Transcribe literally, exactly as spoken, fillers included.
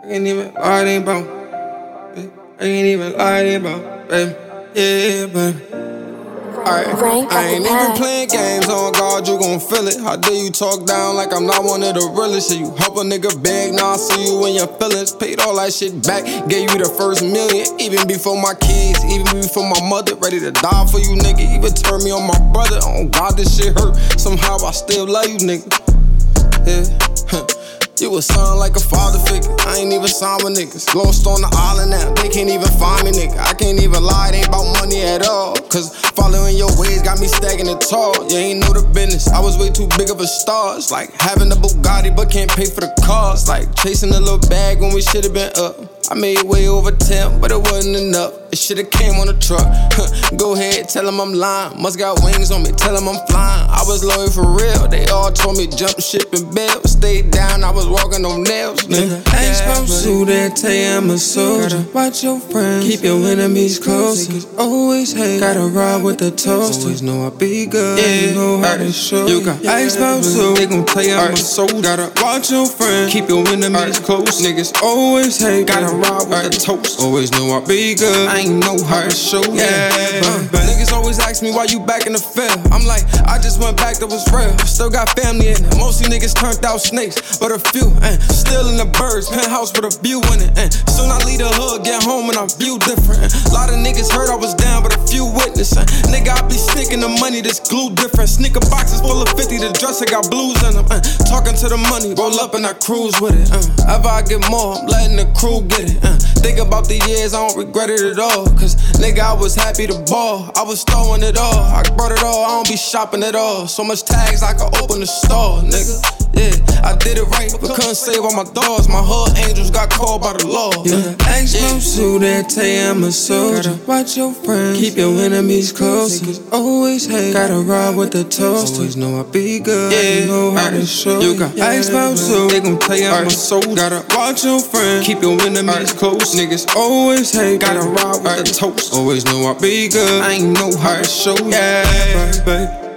ain't even lie, it ain't about. I ain't even lie, it ain't about, baby. Yeah, baby. Alright, I ain't even playing games, on God, you gon' feel it. How dare you talk down like I'm not one of the realest? Shit, you help a nigga beg, now I see you in your feelings. Paid all that shit back, gave you the first million. Even before my kids, even before my mother. Ready to die for you, nigga. Even turn me on my brother. Oh God, this shit hurt. Somehow I still love you, nigga. Yeah, huh. You a son like a father figure. I ain't even signed with niggas. Lost on the island now, they can't even find me, nigga. I can't even lie, it ain't about money at all. Cause following your ways got me stacking it tall. You ain't know the business, I was way too big of a star. It's like having a Bugatti but can't pay for the cars. Like chasing a little bag when we should've been up. I made way over ten, but it wasn't enough. It should've came on a truck. Go ahead, tell them I'm lying. Must got wings on me, tell them I'm flying. I was loyal for real, they all told me jump ship and bail. Stayed down, I was walking on nails, nigga. Ask about you, they tell you I'm a soldier. Watch your friends, keep your enemies close. Cause always hate, gotta ride with the toast. Always know I be good, yeah. You know how to show. You got ask about you, they gon' tell you I'm a soldier. Gotta watch your friends, keep your enemies close. Niggas always hate, gotta ride with the toast. Always know I be good, I ain't know how to show. Yeah, uh, but niggas always ask me why you back in the field. I'm like, I just went back, that was real. Still got family in it, mostly niggas turned out snakes, but a few, and still in the birds, penthouse with a view in it. And soon I leave the hood, get home and I'm view different. A lot of niggas heard I was down, but a few witnessing. Nigga, I be sticking the money, this glue different. Sneaker boxes full of fifty, the dresser got blues in them. Uh, talking to the money, roll up and I cruise with it. Uh, ever I get more, I'm letting the crew get it. Uh, think about the years, I don't regret it at all. Cause nigga, I was happy to ball. I was throwing it all, I brought it all, I don't be shopping at all. So much tags, I could open the store, nigga. Yeah, I did it right, but couldn't save all my dogs. My hood angels got called by the law. Yeah, ask yeah. You, they tell you I'm a soldier. Gotta watch your friends, keep your enemies close. Cause always hate, gotta ride with the toast. Always know I be good, yeah. You know how to show. You got yeah. Ask about you, they gon' tell you I'm a soldier. Gotta watch your friends, keep your enemies close. Niggas always hate, gotta ride with the toast. Always know I be good, I ain't know how to show. Yeah, baby.